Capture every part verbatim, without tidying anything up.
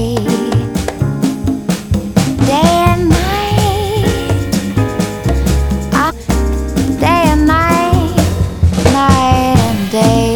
day and night, uh, day and night, night and day.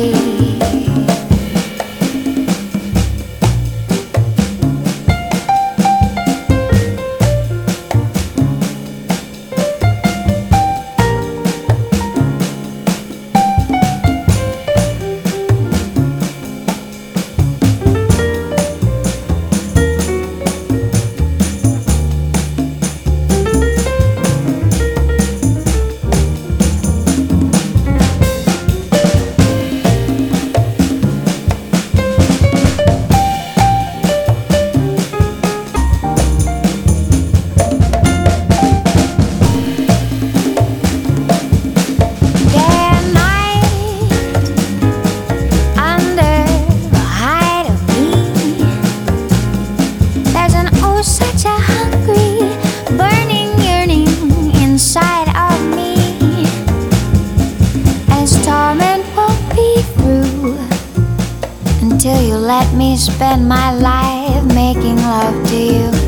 Such a hungry, burning yearning inside of me, as torment won't be through until you let me spend my life making love to you.